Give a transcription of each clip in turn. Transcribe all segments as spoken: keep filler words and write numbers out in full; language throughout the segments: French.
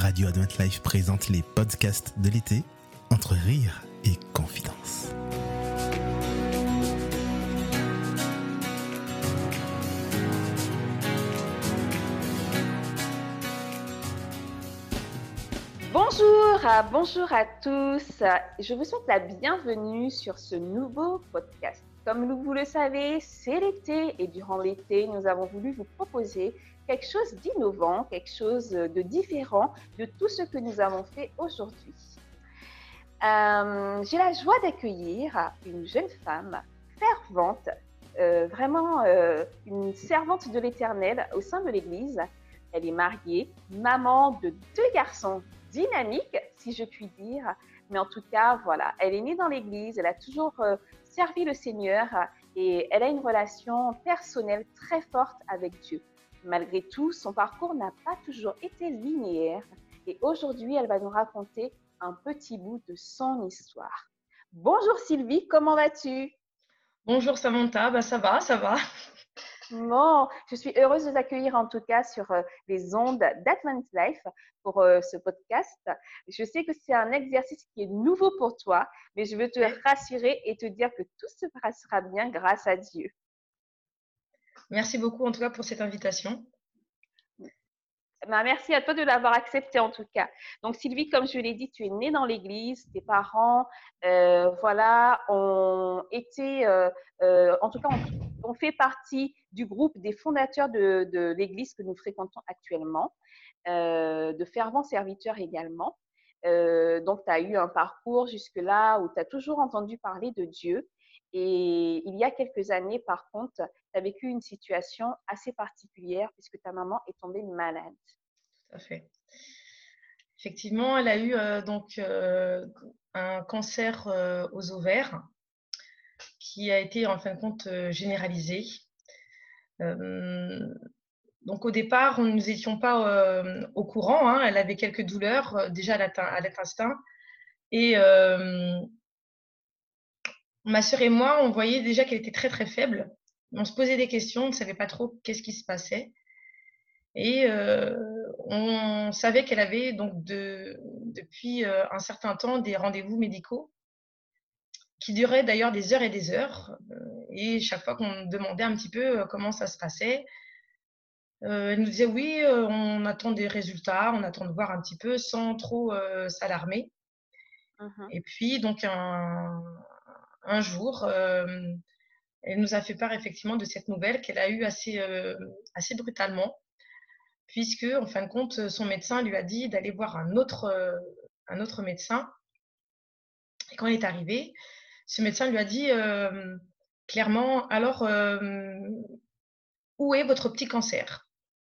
Radio Advent Life présente les podcasts de l'été, entre rire et confidence. Bonjour, bonjour à tous. Je vous souhaite la bienvenue sur ce nouveau podcast. Comme vous le savez, c'est l'été et durant l'été, nous avons voulu vous proposer quelque chose d'innovant, quelque chose de différent de tout ce que nous avons fait aujourd'hui. Euh, j'ai la joie d'accueillir une jeune femme fervente, euh, vraiment euh, une servante de l'Éternel au sein de l'Église. Elle est mariée, maman de deux garçons dynamiques, si je puis dire. Mais en tout cas, voilà, elle est née dans l'Église, elle a toujours euh, servi le Seigneur et elle a une relation personnelle très forte avec Dieu. Malgré tout, son parcours n'a pas toujours été linéaire et aujourd'hui, elle va nous raconter un petit bout de son histoire. Bonjour Sylvie, comment vas-tu? Bonjour Samantha, bah ça va, ça va. Bon, je suis heureuse de vous accueillir en tout cas sur euh, les ondes d'Advent Life pour euh, ce podcast. Je sais que c'est un exercice qui est nouveau pour toi, mais je veux te rassurer et te dire que tout se passera bien grâce à Dieu. Merci beaucoup en tout cas pour cette invitation. Ben, merci à toi de l'avoir accepté en tout cas. Donc Sylvie, comme je l'ai dit, tu es née dans l'église, tes parents, euh, voilà, ont été, euh, euh, en tout cas, on, on fait partie du groupe des fondateurs de, de l'église que nous fréquentons actuellement, euh, de fervents serviteurs également. Euh, donc tu as eu un parcours jusque-là où tu as toujours entendu parler de Dieu. Et il y a quelques années, par contre, tu as vécu une situation assez particulière puisque ta maman est tombée malade. Tout à fait. Effectivement, elle a eu euh, donc euh, un cancer euh, aux ovaires qui a été en fin de compte euh, généralisé. Euh, donc au départ, nous n'étions pas euh, au courant. Hein, elle avait quelques douleurs euh, déjà à l'intestin. Et euh, ma sœur et moi, on voyait déjà qu'elle était très très faible. On se posait des questions, on ne savait pas trop qu'est-ce qui se passait. Et euh, on savait qu'elle avait donc de, depuis euh, un certain temps des rendez-vous médicaux qui duraient d'ailleurs des heures et des heures. Et chaque fois qu'on demandait un petit peu comment ça se passait, euh, elle nous disait oui, euh, on attend des résultats, on attend de voir un petit peu sans trop euh, s'alarmer. Uh-huh. Et puis donc un, un jour, euh, elle nous a fait part effectivement de cette nouvelle qu'elle a eue assez, euh, assez brutalement, puisque en fin de compte, son médecin lui a dit d'aller voir un autre, euh, un autre médecin. Et quand elle est arrivée, ce médecin lui a dit euh, clairement, alors, euh, où est votre petit cancer?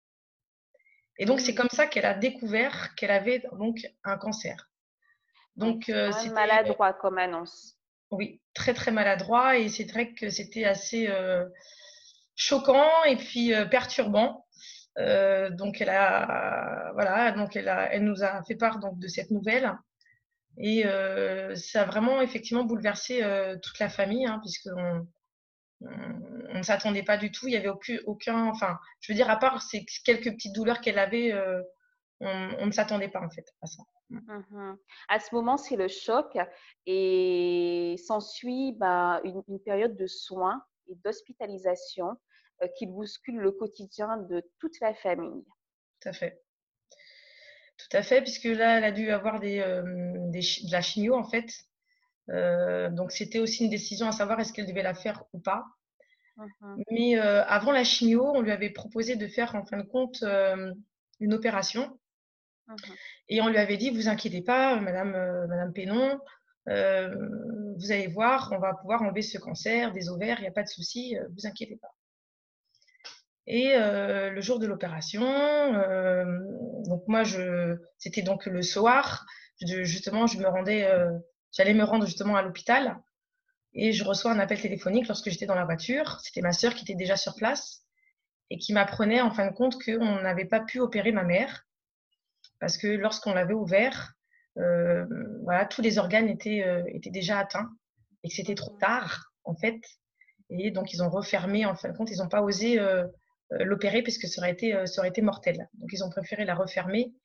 Et donc, mmh. c'est comme ça qu'elle a découvert qu'elle avait donc un cancer. Donc, euh, c'était maladroit comme annonce. Oui, très, très maladroit. Et c'est vrai que c'était assez euh, choquant et puis euh, perturbant. Euh, donc elle a voilà donc elle a elle nous a fait part donc de cette nouvelle et euh, ça a vraiment effectivement bouleversé euh, toute la famille hein, puisqu'on on, on ne s'attendait pas du tout, il y avait aucun, aucun enfin je veux dire à part ces quelques petites douleurs qu'elle avait euh, on, on ne s'attendait pas en fait à ça. Mmh. À ce moment, c'est le choc et s'ensuit bah, une, une période de soins et d'hospitalisation euh, qui bouscule le quotidien de toute la famille. Tout à fait. Tout à fait, puisque là, elle a dû avoir des, euh, des de la chimio en fait. Euh, donc c'était aussi une décision à savoir est-ce qu'elle devait la faire ou pas. Mmh. Mais euh, avant la chimio, on lui avait proposé de faire en fin de compte euh, une opération. Mmh. Et on lui avait dit, vous inquiétez pas, Madame, euh, Madame Pénon, euh, vous allez voir, on va pouvoir enlever ce cancer des ovaires, il n'y a pas de souci, euh, vous inquiétez pas. Et euh, le jour de l'opération, euh, donc moi, je, c'était donc le soir, je, justement, je me rendais, euh, j'allais me rendre justement à l'hôpital et je reçois un appel téléphonique lorsque j'étais dans la voiture. C'était ma sœur qui était déjà sur place et qui m'apprenait en fin de compte qu'on n'avait pas pu opérer ma mère parce que lorsqu'on l'avait ouvert, euh, voilà, tous les organes étaient, euh, étaient déjà atteints et que c'était trop tard en fait. Et donc ils ont refermé en fin de compte, ils n'ont pas osé euh, l'opérer parce que ça aurait été, ça aurait été mortel. Donc ils ont préféré la refermer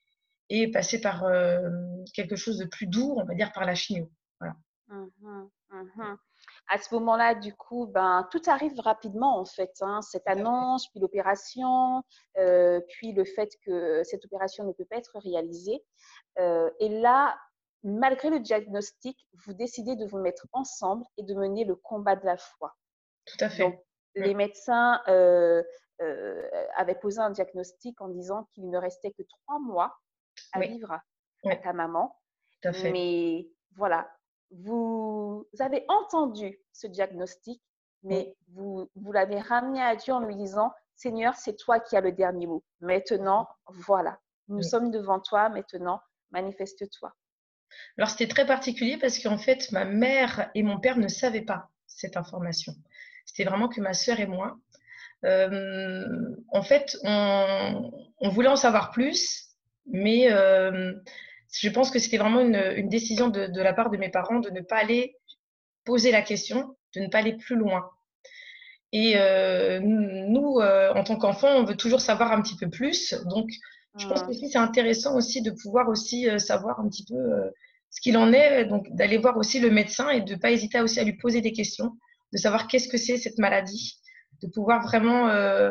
et passer par euh, quelque chose de plus doux, on va dire par la chimio. Voilà. Mhm, mhm. À ce moment-là, du coup, ben, tout arrive rapidement en fait, hein. Cette annonce, puis l'opération, euh, puis le fait que cette opération ne peut pas être réalisée. Euh, et là, malgré le diagnostic, vous décidez de vous mettre ensemble et de mener le combat de la foi. Tout à Donc, fait. les médecins euh, euh, avaient posé un diagnostic en disant qu'il ne restait que trois mois à Oui, vivre oui, à ta maman. tout à fait. Mais voilà, vous avez entendu ce diagnostic, Oui, mais vous, vous l'avez ramené à Dieu en lui disant, Seigneur, c'est toi qui as le dernier mot. Maintenant, voilà, nous oui. sommes devant toi, maintenant, manifeste-toi. Alors, c'était très particulier parce qu'en fait, ma mère et mon père ne savaient pas cette information. C'était vraiment que ma sœur et moi. Euh, en fait, on, on voulait en savoir plus, mais euh, je pense que c'était vraiment une, une décision de, de la part de mes parents de ne pas aller poser la question, de ne pas aller plus loin. Et euh, nous, euh, en tant qu'enfants, on veut toujours savoir un petit peu plus. Donc, je pense que Hmm, c'est intéressant aussi de pouvoir aussi euh, savoir un petit peu euh, ce qu'il en est, donc d'aller voir aussi le médecin et de ne pas hésiter aussi à lui poser des questions, de savoir qu'est-ce que c'est cette maladie, de pouvoir vraiment euh,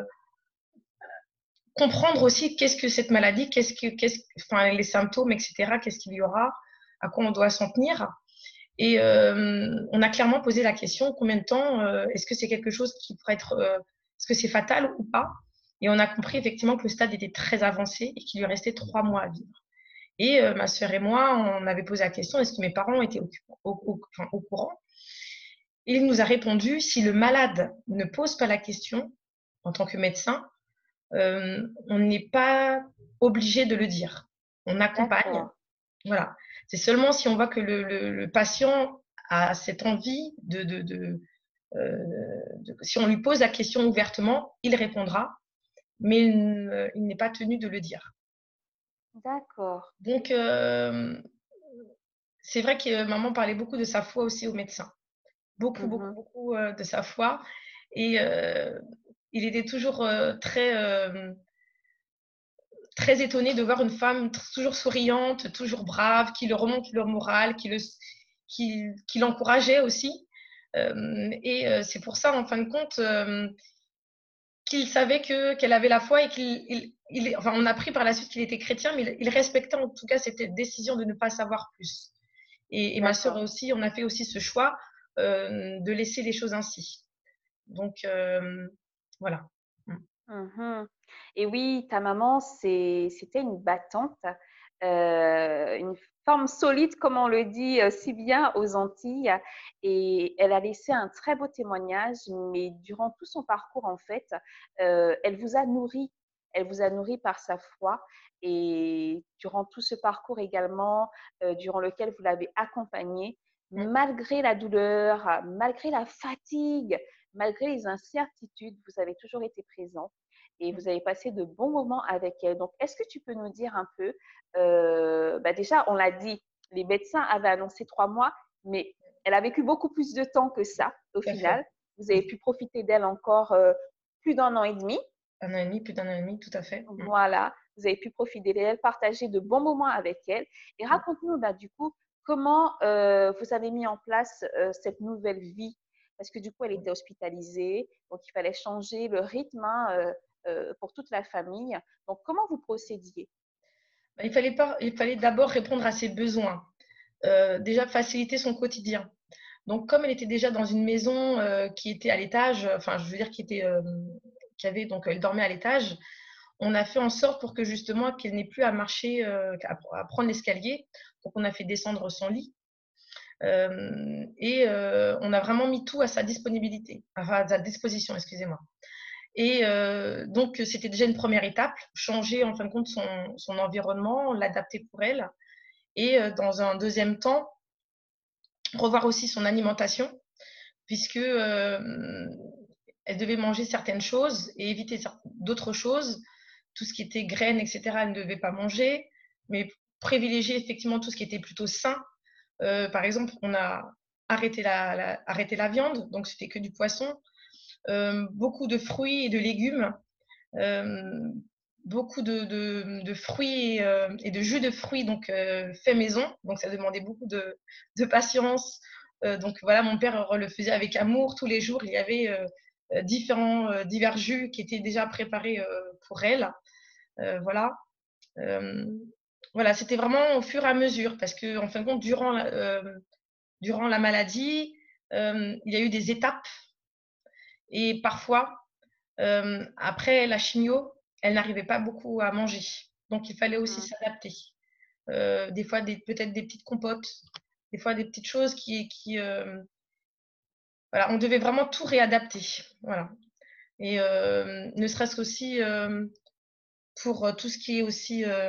comprendre aussi qu'est-ce que cette maladie, qu'est-ce que, qu'est-ce, enfin, les symptômes, et cetera, qu'est-ce qu'il y aura, à quoi on doit s'en tenir. Et euh, on a clairement posé la question, combien de temps, euh, est-ce que c'est quelque chose qui pourrait être, euh, est-ce que c'est fatal ou pas? Et on a compris effectivement que le stade était très avancé et qu'il lui restait trois mois à vivre. Et euh, ma sœur et moi, on avait posé la question, est-ce que mes parents étaient au, au, au, enfin, au courant? Et il nous a répondu, si le malade ne pose pas la question en tant que médecin, euh, on n'est pas obligé de le dire. On accompagne. d'accord, Voilà. C'est seulement si on voit que le, le, le patient a cette envie de, de, de, euh, de, si on lui pose la question ouvertement, il répondra, mais il, il n'est pas tenu de le dire. d'accord. Donc, euh, c'est vrai que maman parlait beaucoup de sa foi aussi au médecin. Beaucoup, beaucoup, Mhm, beaucoup euh, de sa foi. Et euh, il était toujours euh, très, euh, très étonné de voir une femme toujours souriante, toujours brave, qui le remonte le moral, qui le, qui, qui l'encourageait aussi. Euh, et euh, c'est pour ça, en fin de compte, euh, qu'il savait que, qu'elle avait la foi et qu'il, il, il, enfin, on a appris par la suite qu'il était chrétien, mais il, il respectait en tout cas cette décision de ne pas savoir plus. Et, et ma sœur d'accord. aussi, on a fait aussi ce choix euh, de laisser les choses ainsi. Donc, euh, voilà. Mhm. Et oui, ta maman, c'est, c'était une battante, euh, une forme solide, comme on le dit euh, si bien aux Antilles. Et elle a laissé un très beau témoignage, mais durant tout son parcours, en fait, euh, elle vous a nourri. Elle vous a nourri par sa foi. Et durant tout ce parcours également, euh, durant lequel vous l'avez accompagnée, malgré la douleur, malgré la fatigue, malgré les incertitudes, vous avez toujours été présent et vous avez passé de bons moments avec elle. Donc, est-ce que tu peux nous dire un peu, euh, bah déjà, on l'a dit, les médecins avaient annoncé trois mois, mais elle a vécu beaucoup plus de temps que ça, au Tout à fait. final. Vous avez pu profiter d'elle encore euh, plus d'un an et demi. Un an et demi, plus d'un an et demi, tout à fait. Voilà, vous avez pu profiter d'elle, partager de bons moments avec elle. Et raconte-nous, bah, du coup, comment euh, vous avez mis en place euh, cette nouvelle vie. Parce que du coup, elle était hospitalisée, donc il fallait changer le rythme hein, euh, euh, pour toute la famille. Donc, comment vous procédiez? Il fallait, pas, il fallait d'abord répondre à ses besoins, euh, déjà faciliter son quotidien. Donc, comme elle était déjà dans une maison euh, qui était à l'étage, enfin, je veux dire, qui était, euh, qui avait, donc elle dormait à l'étage, on a fait en sorte pour que justement qu'elle n'ait plus à marcher, euh, à, à prendre l'escalier. Donc, on a fait descendre son lit. Euh, et euh, on a vraiment mis tout à sa disponibilité, enfin, à sa disposition, excusez-moi. Et euh, donc, c'était déjà une première étape, changer en fin de compte son, son environnement, l'adapter pour elle. Et euh, dans un deuxième temps, revoir aussi son alimentation, puisque euh, elle devait manger certaines choses et éviter d'autres choses. Tout ce qui était graines, et cetera, elle ne devait pas manger, mais privilégier effectivement tout ce qui était plutôt sain. Euh, par exemple, on a arrêté la, la, arrêté la viande, donc c'était que du poisson, euh, beaucoup de fruits et de légumes, euh, beaucoup de, de, de fruits et, euh, et de jus de fruits donc euh, fait maison. Donc ça demandait beaucoup de, de patience. Euh, donc voilà, mon père le faisait avec amour tous les jours. Il y avait euh, différents euh, divers jus qui étaient déjà préparés euh, pour elle. Euh, voilà. Euh, voilà, c'était vraiment au fur et à mesure parce que en fin de compte, durant la, euh, durant la maladie, euh, il y a eu des étapes et parfois euh, après la chimio, elle n'arrivait pas beaucoup à manger. Donc, il fallait aussi Mhm. s'adapter. Euh, des fois, des, peut-être des petites compotes, des fois des petites choses qui. qui euh, voilà, on devait vraiment tout réadapter. Voilà. Et euh, ne serait-ce qu'aussi euh, pour tout ce qui est aussi, euh,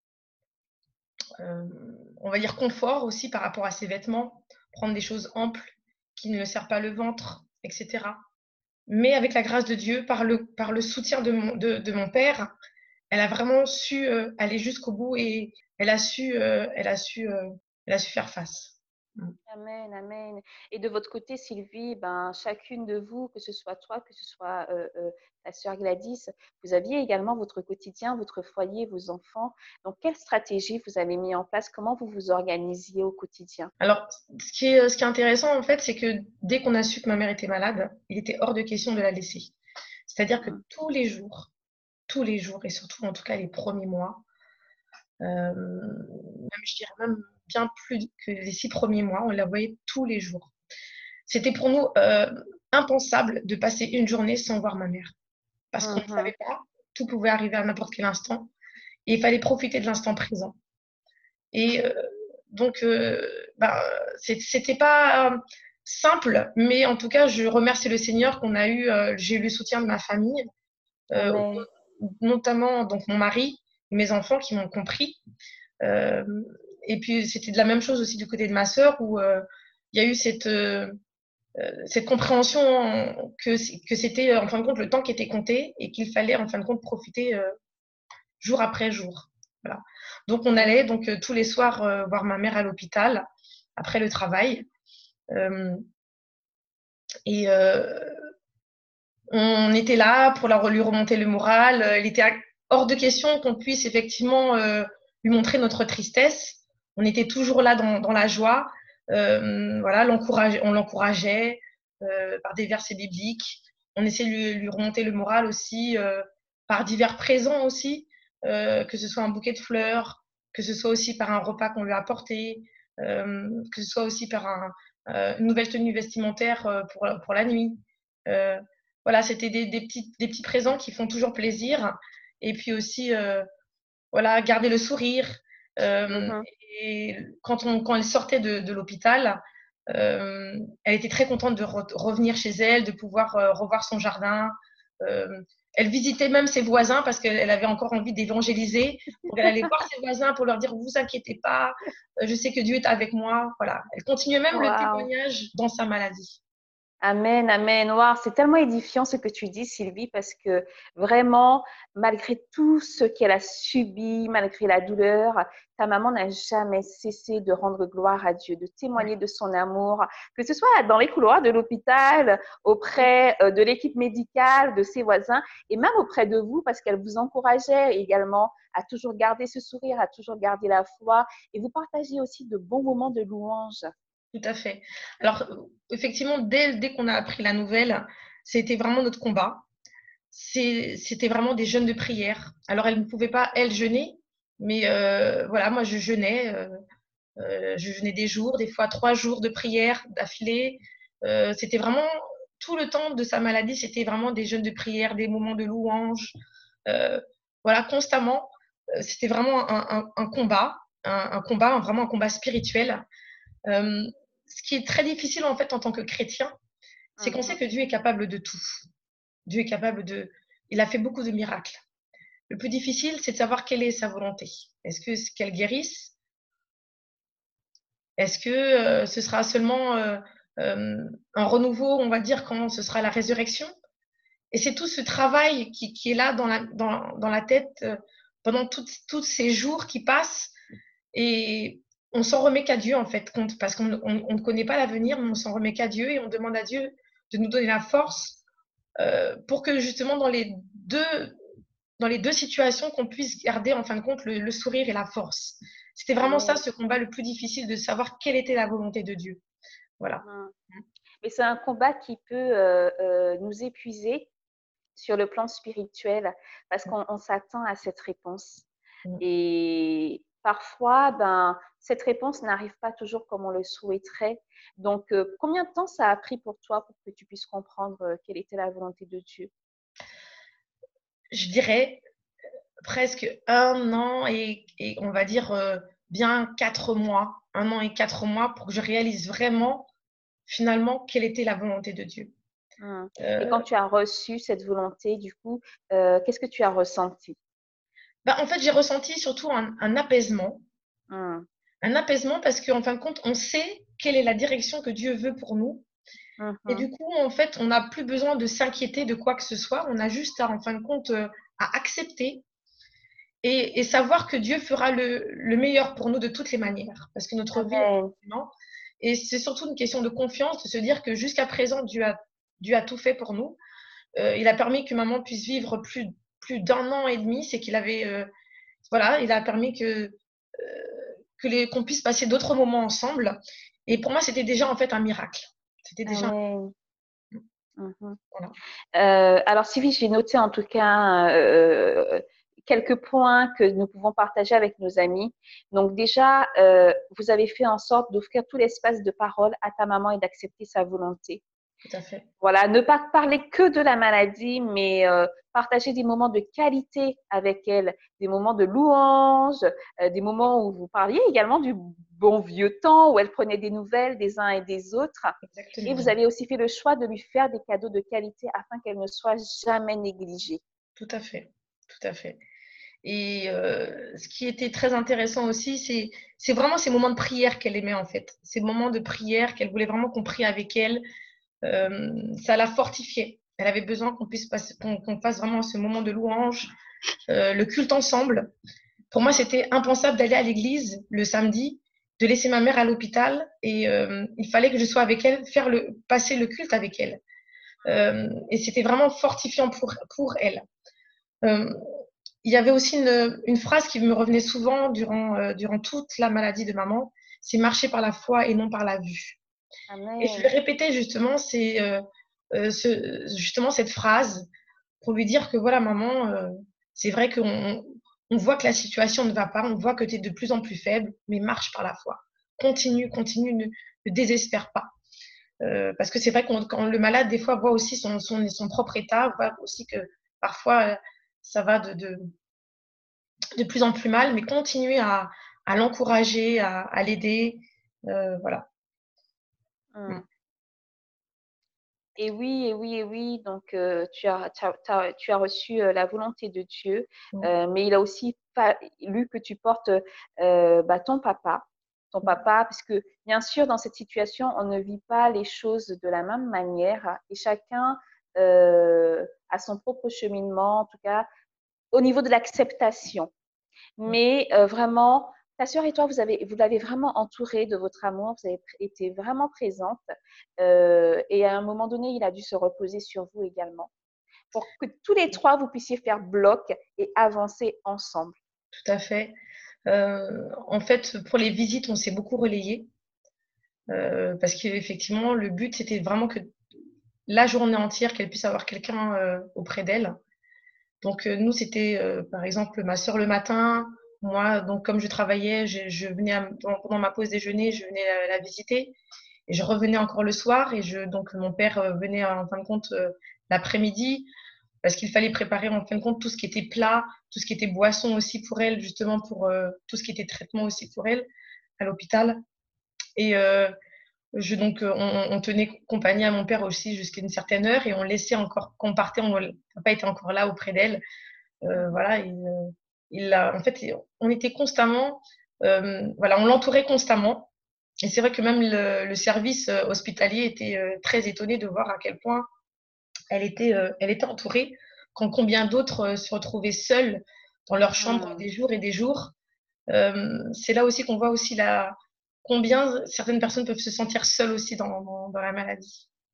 euh, on va dire, confort aussi par rapport à ses vêtements, prendre des choses amples qui ne serrent pas le ventre, et cetera. Mais avec la grâce de Dieu, par le, par le soutien de mon, de, de mon père, elle a vraiment su euh, aller jusqu'au bout et elle a su, euh, elle a su, euh, elle a su faire face. Amen, amen. Et de votre côté, Sylvie, ben, chacune de vous, que ce soit toi, que ce soit euh, euh, ta sœur Gladys, vous aviez également votre quotidien, votre foyer, vos enfants. Donc, quelle stratégie vous avez mis en place? Comment vous vous organisiez au quotidien? Alors, ce qui est, ce qui est intéressant en fait, c'est que dès qu'on a su que ma mère était malade, il était hors de question de la laisser. C'est-à-dire que Mhm. tous les jours, tous les jours, et surtout en tout cas les premiers mois, euh, même je dirais même bien plus que les six premiers mois, on la voyait tous les jours. C'était pour nous euh, impensable de passer une journée sans voir ma mère. Parce qu'on ne Mhm. savait pas, tout pouvait arriver à n'importe quel instant. Et il fallait profiter de l'instant présent. Et euh, donc, euh, bah, c'était pas euh, simple, mais en tout cas, je remercie le Seigneur qu'on a eu, euh, j'ai eu le soutien de ma famille, euh, Amen. notamment donc mon mari, mes enfants qui m'ont compris. Euh, et puis, c'était de la même chose aussi du côté de ma sœur, où euh, il y a eu cette, euh, cette compréhension que, que c'était en fin de compte le temps qui était compté et qu'il fallait en fin de compte profiter euh, jour après jour. Voilà. Donc on allait donc euh, tous les soirs euh, voir ma mère à l'hôpital après le travail. Euh, et euh, on était là pour la, lui remonter le moral. Il était hors de question qu'on puisse effectivement euh, lui montrer notre tristesse. On était toujours là dans, dans la joie. Euh, voilà, l'encourage, on l'encourageait euh, par des versets bibliques. On essayait de lui, lui remonter le moral aussi euh, par divers présents aussi, euh, que ce soit un bouquet de fleurs, que ce soit aussi par un repas qu'on lui a apporté, euh, que ce soit aussi par un, euh, une nouvelle tenue vestimentaire euh, pour, pour la nuit. Euh, voilà, c'était des, des, petits, des petits présents qui font toujours plaisir. Et puis aussi, euh, voilà, garder le sourire. Euh, Mhm. et quand, on, quand elle sortait de, de l'hôpital, euh, elle était très contente de re- revenir chez elle, de pouvoir euh, revoir son jardin. Euh, elle visitait même ses voisins parce qu'elle avait encore envie d'évangéliser. Donc elle allait voir ses voisins pour leur dire, vous inquiétez pas, euh, je sais que Dieu est avec moi. Voilà. Elle continuait même le Wow. témoignage dans sa maladie. Amen, amen. Wow, c'est tellement édifiant ce que tu dis, Sylvie, parce que vraiment, malgré tout ce qu'elle a subi, malgré la douleur, ta maman n'a jamais cessé de rendre gloire à Dieu, de Ouais. témoigner de son amour, que ce soit dans les couloirs de l'hôpital, auprès euh, de l'équipe médicale, de ses voisins, et même auprès de vous, parce qu'elle vous encourageait également à toujours garder ce sourire, à toujours garder la foi, et vous partagez aussi de bons moments de louange. Tout à fait. Alors, euh, effectivement, dès, dès qu'on a appris la nouvelle, c'était vraiment notre combat. C'est- C'était vraiment des jeûnes de prière. Alors, elle ne pouvait pas, elle, jeûner, mais euh, voilà, moi, je jeûnais. Euh, euh, je jeûnais des jours, des fois trois jours de prière d'affilée. Euh, c'était vraiment tout le temps de sa maladie, c'était vraiment des jeûnes de prière, des moments de louange. Euh, voilà, constamment. Euh, C'était vraiment un, un- un combat, un, un combat, un- vraiment un combat spirituel. Euh, Ce qui est très difficile en fait en tant que chrétien, c'est qu'on sait Mhm. que Dieu est capable de tout. Dieu est capable de. Il a fait beaucoup de miracles. Le plus difficile, c'est de savoir quelle est sa volonté. Est-ce que c'est qu'elle guérisse? Est-ce que euh, ce sera seulement euh, euh, un renouveau, on va dire, quand ce sera la résurrection? Et c'est tout ce travail qui, qui est là dans la, dans, dans la tête euh, pendant tous ces jours qui passent. Et on s'en remet qu'à Dieu, en fait, parce qu'on on, on ne connaît pas l'avenir, mais on s'en remet qu'à Dieu et on demande à Dieu de nous donner la force euh, pour que justement dans les deux, dans les deux situations, qu'on puisse garder en fin de compte le, le sourire et la force. C'était vraiment ça, Amen. ce combat le plus difficile, de savoir quelle était la volonté de Dieu. Voilà. Mm. Mais c'est un combat qui peut euh, euh, nous épuiser sur le plan spirituel parce qu'on on s'attend à cette réponse. Mm. Et parfois, ben, cette réponse n'arrive pas toujours comme on le souhaiterait. Donc, euh, combien de temps ça a pris pour toi pour que tu puisses comprendre euh, quelle était la volonté de Dieu? Je dirais presque un an et, et on va dire euh, bien quatre mois, un an et quatre mois pour que je réalise vraiment, finalement, quelle était la volonté de Dieu. Hmm. Et Euh, quand tu as reçu cette volonté, du coup, euh, qu'est-ce que tu as ressenti? bah, en fait, j'ai ressenti surtout un, un apaisement, Hmm. un apaisement parce qu'en fin de compte, on sait quelle est la direction que Dieu veut pour nous. Et Mhm. du coup, en fait, on n'a plus besoin de s'inquiéter de quoi que ce soit. On a juste à, en fin de compte, euh, à accepter et, et savoir que Dieu fera le, le meilleur pour nous de toutes les manières. Parce que notre vie est Amen. non. Et c'est surtout une question de confiance, de se dire que jusqu'à présent, Dieu a, Dieu a tout fait pour nous. Euh, il a permis que maman puisse vivre plus, plus d'un an et demi. C'est qu'il avait, euh, voilà, il a permis que, euh, que les, qu'on puisse passer d'autres moments ensemble. Et pour moi, c'était déjà en fait un miracle. C'était déjà un... Amen. Mhm. Voilà. Euh, alors, Sylvie, j'ai noté en tout cas euh, quelques points que nous pouvons partager avec nos amis. Donc, déjà, euh, vous avez fait en sorte d'offrir tout l'espace de parole à ta maman et d'accepter sa volonté. Tout à fait. Voilà, ne pas parler que de la maladie, mais euh, partager des moments de qualité avec elle, des moments de louange, euh, des moments où vous parliez également du bon vieux temps, où elle prenait des nouvelles des uns et des autres. Et vous Exactement. avez aussi fait le choix de lui faire des cadeaux de qualité afin qu'elle ne soit jamais négligée. Tout à fait. Tout à fait. Et euh, ce qui était très intéressant aussi, c'est, c'est vraiment ces moments de prière qu'elle aimait en fait. Ces moments de prière qu'elle voulait vraiment qu'on prie avec elle. Euh, ça la fortifiait. Elle avait besoin qu'on puisse passer, qu'on, qu'on fasse vraiment ce moment de louange, euh, le culte ensemble. Pour moi, c'était impensable d'aller à l'église le samedi, de laisser ma mère à l'hôpital et euh, il fallait que je sois avec elle, faire le, passer le culte avec elle. Euh, et c'était vraiment fortifiant pour, pour elle. Euh, il y avait aussi une, une phrase qui me revenait souvent durant, euh, durant toute la maladie de maman, c'est marcher par la foi et non par la vue. Et je lui Amen. répétais justement, c'est, euh, euh, ce, justement cette phrase pour lui dire que voilà, maman, euh, c'est vrai qu'on on voit que la situation ne va pas, on voit que tu es de plus en plus faible, mais marche par la foi. Continue, continue, ne, ne désespère pas. Euh, parce que c'est vrai qu'on, quand le malade, des fois, voit aussi son, son, son propre état, voit aussi que parfois, euh, ça va de, de, de plus en plus mal, mais continuer à, à l'encourager, à, à l'aider. Euh, voilà. Mm. Et oui, et oui, et oui. Donc, euh, tu as, tu as, tu as- tu as reçu euh, la volonté de Dieu, Mm. euh, mais il a aussi fallu que tu portes euh, bah, ton papa, ton papa, parce que bien sûr, dans cette situation, on ne vit pas les choses de la même manière et chacun euh, a son propre cheminement, en tout cas, au niveau de l'acceptation. Mais euh, vraiment, ta sœur et toi, vous avez, vous l'avez vraiment entouré de votre amour, vous avez été vraiment présente. Euh, et à un moment donné, il a dû se reposer sur vous également pour que tous les trois, vous puissiez faire bloc et avancer ensemble. Tout à fait. Euh, en fait, pour les visites, on s'est beaucoup relayé euh, parce qu'effectivement, le but, c'était vraiment que la journée entière, qu'elle puisse avoir quelqu'un euh, auprès d'elle. Donc, euh, nous, c'était euh, par exemple ma soeur le matin. Moi, donc, comme je travaillais, je, je venais à- pendant ma pause déjeuner, je venais la, la visiter et je revenais encore le soir. Et je, donc, mon père euh, venait en fin de compte euh, l'après-midi parce qu'il fallait préparer en fin de compte tout ce qui était plat, tout ce qui était boisson aussi pour elle, justement pour euh, tout ce qui était traitement aussi pour elle à l'hôpital. Et euh, je, donc, euh, on, on tenait compagnie à mon père aussi jusqu'à une certaine heure et on laissait encore, quand on partait, on n'a pas été encore là auprès d'elle. Euh, Mhm. voilà, il, il a, en fait, on était constamment, euh, voilà, on l'entourait constamment. Et c'est vrai que même le, le service euh, hospitalier était euh, très étonné de voir à quel point elle était, euh, elle était entourée, quand combien d'autres euh, se retrouvaient seuls dans leur chambre Mhm. des jours et des jours. Euh, c'est là aussi qu'on voit aussi la, combien certaines personnes peuvent se sentir seules aussi dans, dans, dans la maladie.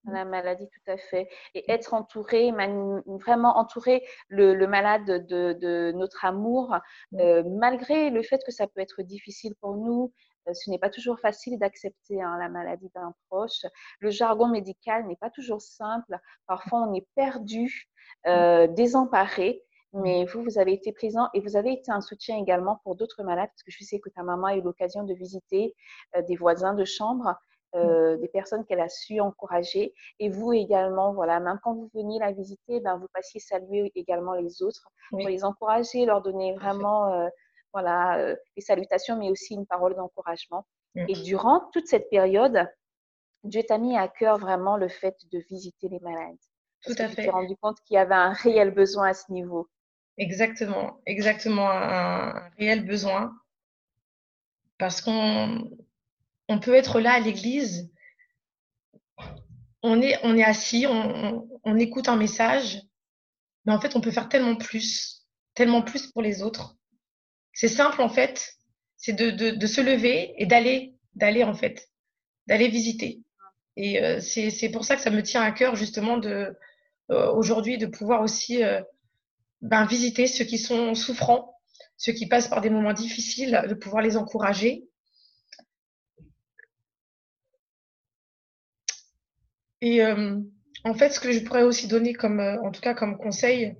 La maladie, tout à fait. Et être entouré, vraiment entourer le, le malade de, de notre amour, euh, malgré le fait que ça peut être difficile pour nous. Euh, ce n'est pas toujours facile d'accepter hein, la maladie d'un proche. Le jargon médical n'est pas toujours simple. Parfois, on est perdu, euh, désemparé. Mais vous, vous avez été présent et vous avez été un soutien également pour d'autres malades, parce que je sais que ta maman a eu l'occasion de visiter euh, des voisins de chambre. Euh, des personnes qu'elle a su encourager. Et vous également, voilà, même quand vous veniez la visiter, ben, vous passiez saluer également les autres Oui. pour les encourager, leur donner vraiment euh, voilà, euh, des salutations, mais aussi une parole d'encouragement. Oui. Et durant toute cette période, Dieu t'a mis à cœur vraiment le fait de visiter les malades. Tout Est-ce à que tu fait. t'es rendu compte qu'il y avait un réel besoin à ce niveau? Exactement, exactement, un, un réel besoin. Parce qu'on on peut être là à l'église, on est, on est assis, on, on, on écoute un message, mais en fait, on peut faire tellement plus, tellement plus pour les autres. C'est simple, en fait, c'est de, de, de se lever et d'aller, d'aller, en fait, d'aller visiter. Et euh, c'est, c'est pour ça que ça me tient à cœur, justement, de, euh, aujourd'hui, de pouvoir aussi euh, ben, visiter ceux qui sont souffrants, ceux qui passent par des moments difficiles, de pouvoir les encourager. Et euh, en fait, ce que je pourrais aussi donner comme, euh, en tout cas comme conseil,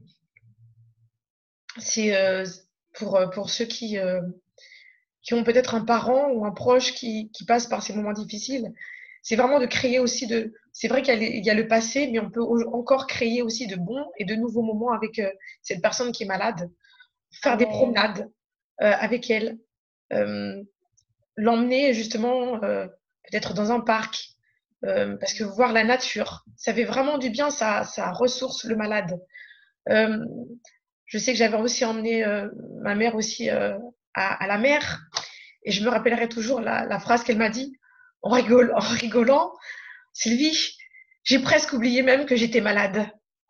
c'est euh, pour, euh, pour ceux qui, euh, qui ont peut-être un parent ou un proche qui, qui passe par ces moments difficiles, c'est vraiment de créer aussi de... C'est vrai qu'il y a, les- il y a le passé, mais on peut au- encore créer aussi de bons et de nouveaux moments avec euh, cette personne qui est malade. Faire des Amen. promenades euh, avec elle, euh, l'emmener justement euh, peut-être dans un parc, euh, parce que voir la nature, ça fait vraiment du bien, ça, ça ressource le malade. Euh, je sais que j'avais aussi emmené euh, ma mère aussi euh, à, à la mer, et je me rappellerai toujours la, la phrase qu'elle m'a dit en, rigole, en rigolant, Sylvie, j'ai presque oublié même que j'étais malade.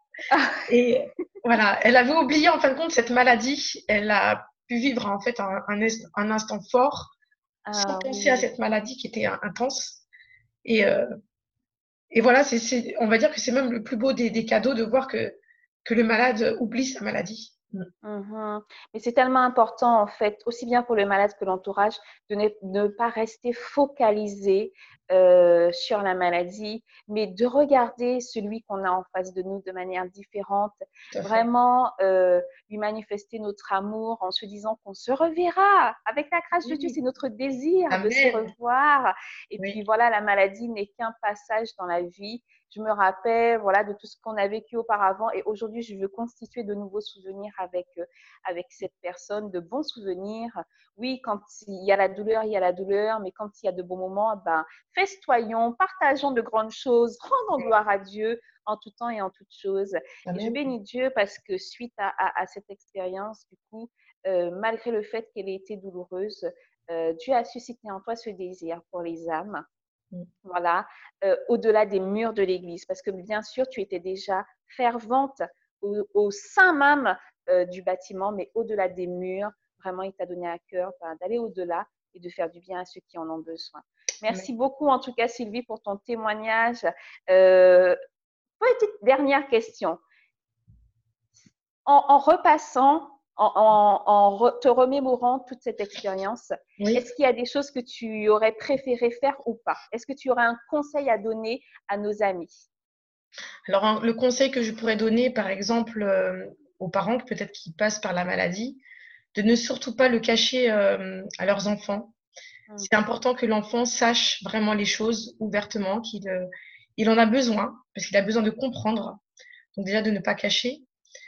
Et voilà, elle avait oublié en fin de compte cette maladie, elle a pu vivre en fait un, un, un instant fort sans Ah, penser oui. à cette maladie qui était intense. Et, euh, et voilà, c'est, c'est, on va dire que c'est même le plus beau des, des cadeaux de voir que, que le malade oublie sa maladie. Mhm. Mais c'est tellement important, en fait, aussi bien pour le malade que l'entourage, de ne, ne pas rester focalisé euh, sur la maladie, mais de regarder celui qu'on a en face de nous de manière différente, vraiment euh, lui manifester notre amour en se disant qu'on se reverra avec la grâce de Dieu. C'est notre désir Amen. de se revoir. Et Oui. puis voilà, la maladie n'est qu'un passage dans la vie. Je me rappelle voilà, de tout ce qu'on a vécu auparavant et aujourd'hui, je veux constituer de nouveaux souvenirs avec, euh, avec cette personne, de bons souvenirs. Oui, quand il y a la douleur, il y a la douleur, mais quand il y a de bons moments, ben, festoyons, partageons de grandes choses, rendons gloire à Dieu en tout temps et en toutes choses. Amen. Et je bénis Dieu parce que suite à, à, à cette expérience, du coup, euh, malgré le fait qu'elle ait été douloureuse, euh, Dieu a suscité en toi ce désir pour les âmes. Voilà, euh, au-delà des murs de l'église, parce que bien sûr, tu étais déjà fervente au, au sein même euh, du bâtiment, mais au-delà des murs, vraiment, il t'a donné à cœur ben, d'aller au-delà et de faire du bien à ceux qui en ont besoin. Merci oui. beaucoup, en tout cas, Sylvie, pour ton témoignage. Euh, petite dernière question. En, en repassant, en, en, en re, te remémorant toute cette expérience, oui. Est-ce qu'il y a des choses que tu aurais préféré faire ou pas? Est-ce que tu aurais un conseil à donner à nos amis? Alors, le conseil que je pourrais donner, par exemple, euh, aux parents peut-être qui passent par la maladie, de ne surtout pas le cacher euh, à leurs enfants. Mmh. C'est important que l'enfant sache vraiment les choses ouvertement, qu'il euh, il en a besoin, parce qu'il a besoin de comprendre. Donc déjà, de ne pas cacher.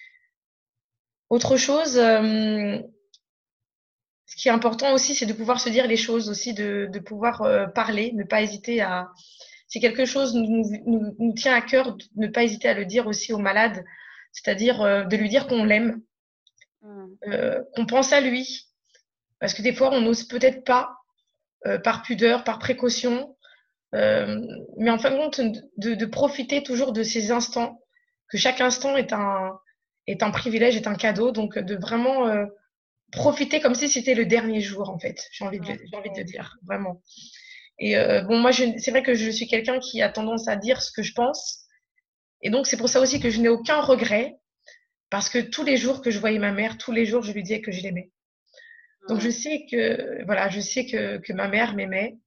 Autre chose, euh, ce qui est important aussi, c'est de pouvoir se dire les choses aussi, de, de pouvoir euh, parler, ne pas hésiter à... Si quelque chose nous, nous, nous tient à cœur, de ne pas hésiter à le dire aussi au malade, c'est-à-dire euh, de lui dire qu'on l'aime, mmh. euh, qu'on pense à lui. Parce que des fois, on n'ose peut-être pas, euh, par pudeur, par précaution, euh, mais en fin de compte, de, de profiter toujours de ces instants, que chaque instant est un, est un privilège, est un cadeau, donc de vraiment euh, profiter comme si c'était le dernier jour, en fait, j'ai envie, de, j'ai envie de dire, vraiment. Et euh, bon, moi, je- c'est vrai que je suis quelqu'un qui a tendance à dire ce que je pense. Et donc, c'est pour ça aussi que je n'ai aucun regret, parce que tous les jours que je voyais ma mère, tous les jours, je lui disais que je l'aimais. Donc, je Mhm. sais que, voilà, je sais que, que ma mère m'aimait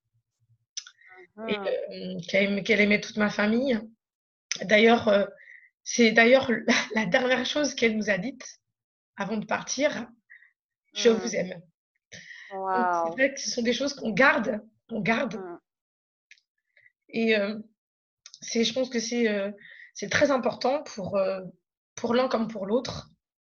et Mhm. euh, qu'elle aimait, qu'elle aimait toute ma famille. D'ailleurs, euh, c'est d'ailleurs la, la dernière chose qu'elle nous a dite avant de partir, je Mhm. vous aime. Donc, c'est Wow. vrai que ce sont des choses qu'on garde, qu'on garde. Mhm. Et euh, c'est, je pense que c'est euh, c'est très important pour, euh, pour l'un comme pour l'autre.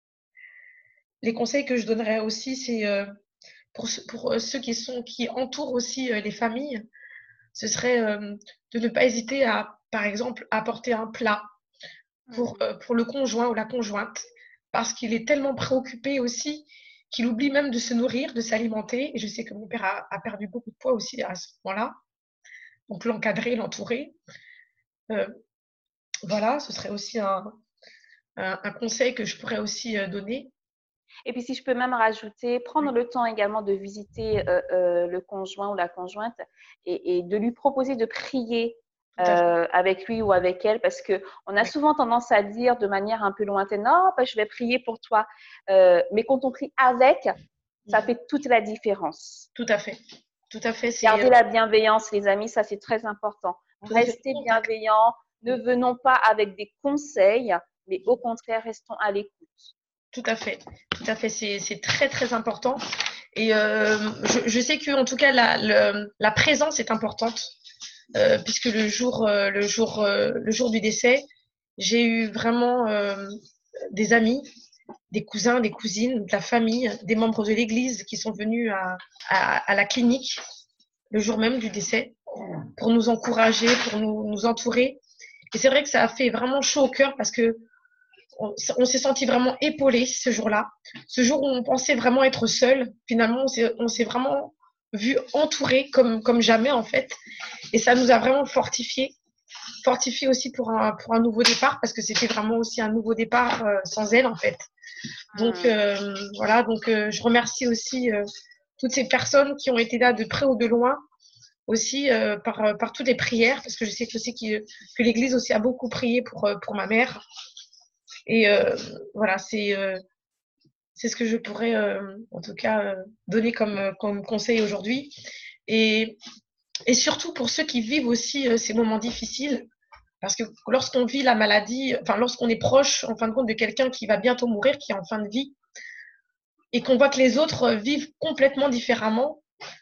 Les conseils que je donnerais aussi, c'est euh, pour, ce- pour euh, ceux qui sont, qui entourent aussi euh, les familles, ce serait euh, de ne pas hésiter à, par exemple, apporter un plat pour, Mhm. euh, pour le conjoint ou la conjointe, parce qu'il est tellement préoccupé aussi qu'il oublie même de se nourrir, de s'alimenter. Et je sais que mon père a, a perdu beaucoup de poids aussi à ce moment-là. Donc l'encadrer, l'entourer. Euh, voilà, ce serait aussi un, un, un conseil que je pourrais aussi euh, donner. Et puis, si je peux même rajouter, prendre Oui, le temps également de visiter euh, euh, le conjoint ou la conjointe et, et de lui proposer de prier tout à fait. euh, avec lui ou avec elle, parce que on a Oui. souvent tendance à dire de manière un peu lointaine, non, bah, je vais prier pour toi. Euh, mais quand on prie avec, ça Mhm. fait toute la différence. Tout à fait. Tout à fait. C'est Gardez euh, la bienveillance, les amis, ça c'est très important. rester Restez en contact. bienveillants, ne Oui. venons pas avec des conseils, mais au contraire, restons à l'écoute. Tout à fait. Tout à fait. C'est c'est très, très important. Et euh, je, je sais que, en tout cas, la, le- la présence est importante, euh, puisque le jour, euh, le jour, euh, le jour du décès, j'ai eu vraiment euh, des amis, des cousins, des cousines, de la famille, des membres de l'église qui sont venus à, à, à la clinique le jour même du décès pour nous encourager, pour nous, nous entourer. Et c'est vrai que ça a fait vraiment chaud au cœur parce que on, on s'est senti vraiment épaulé ce jour-là. Ce jour où on pensait vraiment être seul, finalement, on s'est vraiment vu entouré comme, comme jamais en fait. Et ça nous a vraiment fortifié. Fortifié aussi pour un, pour un nouveau départ parce que c'était vraiment aussi un nouveau départ euh, sans elle en fait. Donc Hmm. euh, voilà, donc euh, je remercie aussi euh, toutes ces personnes qui ont été là de près ou de loin aussi euh, par, par toutes les prières parce que je sais que, aussi que, que l'Église aussi a beaucoup prié pour, pour ma mère. Et euh, voilà, c'est euh, c'est ce que je pourrais euh, en tout cas euh, donner comme, comme conseil aujourd'hui. Et, et surtout pour ceux qui vivent aussi euh, ces moments difficiles, parce que lorsqu'on vit la maladie, enfin lorsqu'on est proche en fin de compte de quelqu'un qui va bientôt mourir, qui est en fin de vie, et qu'on voit que les autres vivent complètement différemment,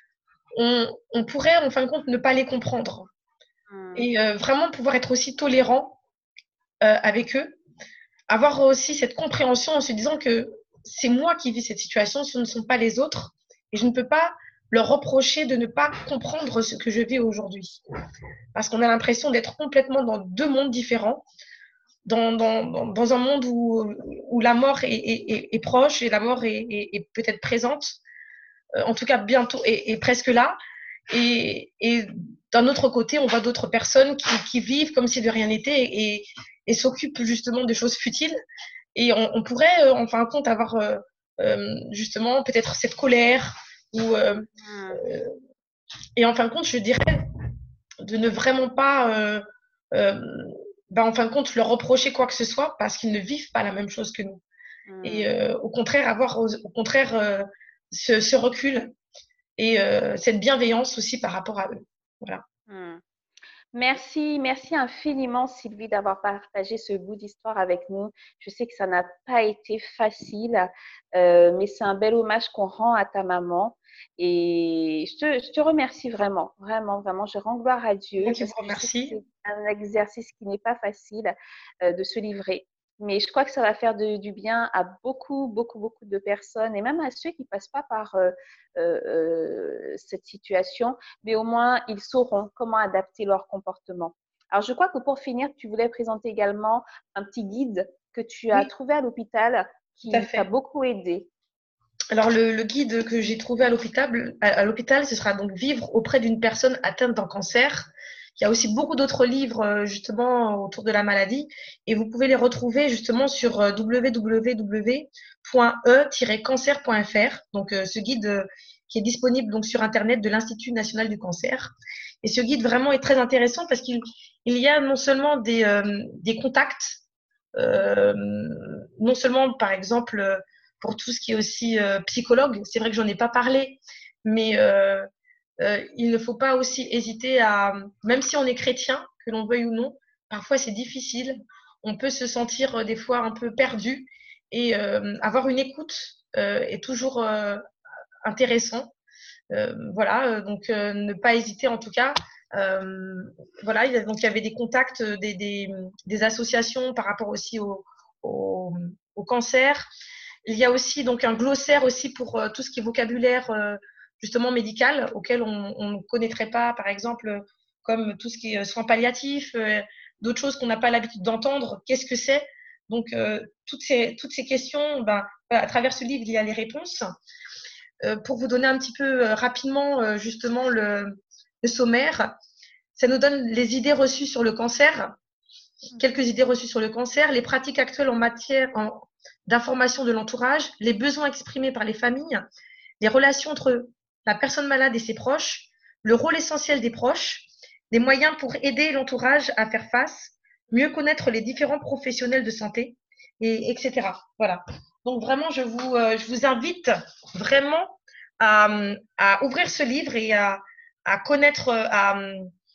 on, on pourrait en fin de compte ne pas les comprendre. Hmm. Et euh, vraiment pouvoir être aussi tolérant euh, avec eux, avoir aussi cette compréhension en se disant que c'est moi qui vis cette situation, ce ne sont pas les autres, et je ne peux pas leur reprocher de ne pas comprendre ce que je vis aujourd'hui. Parce qu'on a l'impression d'être complètement dans deux mondes différents, dans, dans, dans, dans un monde où, où la mort est, est, est, proche et la mort est, est, est peut-être présente, euh, en tout cas bientôt, et, et presque là. Et, et d'un autre côté, on voit d'autres personnes qui, qui vivent comme si de rien n'était et, et s'occupent justement de choses futiles. Et on, on pourrait, euh, en fin de compte, avoir euh, euh, justement peut-être cette colère. Ou, euh, Hmm. euh, et en fin de compte, je dirais de ne vraiment pas, euh, euh, ben, en fin de compte, leur reprocher quoi que ce soit parce qu'ils ne vivent pas la même chose que nous. Et Hmm. euh, au contraire, avoir au, au contraire euh, ce, ce recul et euh, cette bienveillance aussi par rapport à eux. Voilà. Hmm. Merci, merci infiniment Sylvie d'avoir partagé ce bout d'histoire avec nous. Je sais que ça n'a pas été facile, euh, mais c'est un bel hommage qu'on rend à ta maman. Et je te, je te remercie vraiment, vraiment, vraiment. Je rends gloire à Moi Dieu qui vous parce que je sais que remercie. c'est un exercice qui n'est pas facile euh, de se livrer. Mais je crois que ça va faire de- du bien à beaucoup, beaucoup, beaucoup de personnes et même à ceux qui passent pas par euh, euh, euh, cette situation, mais au moins ils sauront comment adapter leur comportement. Alors, je crois que pour finir, tu voulais présenter également un petit guide que tu as Oui, trouvé à l'hôpital tout à qui t'a fait. beaucoup aidé. Alors, le, le guide que j'ai trouvé à l'hôpital, à, à l'hôpital, ce sera donc vivre auprès d'une personne atteinte d'un cancer. Il y a aussi beaucoup d'autres livres euh, justement autour de la maladie et vous pouvez les retrouver justement sur euh, w w w point e tiret cancer point f r. Donc, euh, ce guide euh, qui est disponible donc sur Internet de l'Institut national du cancer. Et ce guide vraiment est très intéressant parce qu'il il y a non seulement des, euh, des contacts, euh, non seulement par exemple pour tout ce qui est aussi euh, psychologue, c'est vrai que j'en ai pas parlé, mais euh, euh, il ne faut pas aussi hésiter à, même si on est chrétien, que l'on veuille ou non, parfois c'est difficile, on peut se sentir euh, des fois un peu perdu et euh, avoir une écoute euh, est toujours euh, intéressant. Euh, voilà, donc euh, ne pas hésiter en tout cas. Euh, voilà, il y a, donc il y avait des contacts, des, des, des associations par rapport aussi au, au, au cancer. Il y a aussi donc un glossaire aussi pour euh, tout ce qui est vocabulaire euh, justement médical auquel on, on ne connaîtrait pas, par exemple comme tout ce qui est soins palliatifs, euh, d'autres choses qu'on n'a pas l'habitude d'entendre. Qu'est-ce que c'est? Donc euh, toutes ces toutes ces questions, ben, à travers ce livre il y a les réponses. Euh, pour vous donner un petit peu euh, rapidement euh, justement le, le sommaire, ça nous donne les idées reçues sur le cancer, quelques idées reçues sur le cancer, les pratiques actuelles en matière en, d'information de l'entourage, les besoins exprimés par les familles, les relations entre la personne malade et ses proches, le rôle essentiel des proches, les moyens pour aider l'entourage à faire face, mieux connaître les différents professionnels de santé, et, etc. Voilà. Donc vraiment, je vous, euh, je vous invite vraiment à, à ouvrir ce livre et à, à connaître, à,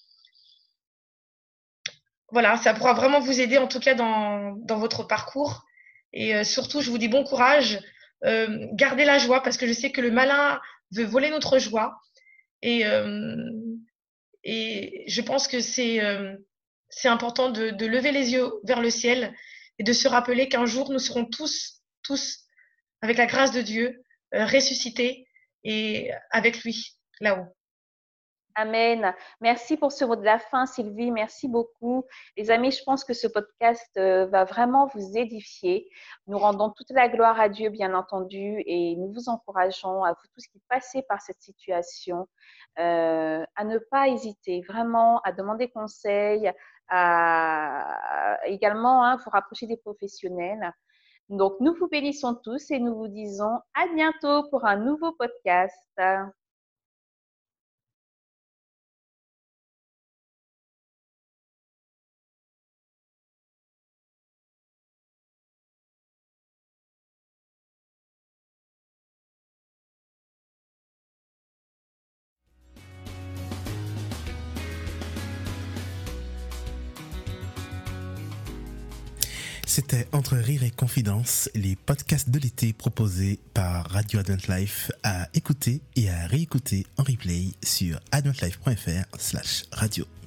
voilà, ça pourra vraiment vous aider en tout cas dans, dans votre parcours. Et euh, surtout, je vous dis bon courage, euh, gardez la joie parce que je sais que le malin veut voler notre joie. Et, euh, et je pense que c'est euh, c'est important de, de lever les yeux vers le ciel et de se rappeler qu'un jour, nous serons tous, tous, avec la grâce de Dieu, euh, ressuscités et avec lui, là-haut. Amen. Merci pour ce mot de la fin, Sylvie. Merci beaucoup. Les amis, je pense que ce podcast euh, va vraiment vous édifier. Nous rendons toute la gloire à Dieu, bien entendu, et nous vous encourageons à vous tous qui passez par cette situation, euh, à ne pas hésiter, vraiment, à demander conseil, à, à également hein, vous rapprocher des professionnels. Donc, nous vous bénissons tous et nous vous disons à bientôt pour un nouveau podcast. C'était Entre Rire et Confidence, les podcasts de l'été proposés par Radio Advent Life à écouter et à réécouter en replay sur adventlife point f r slash radio.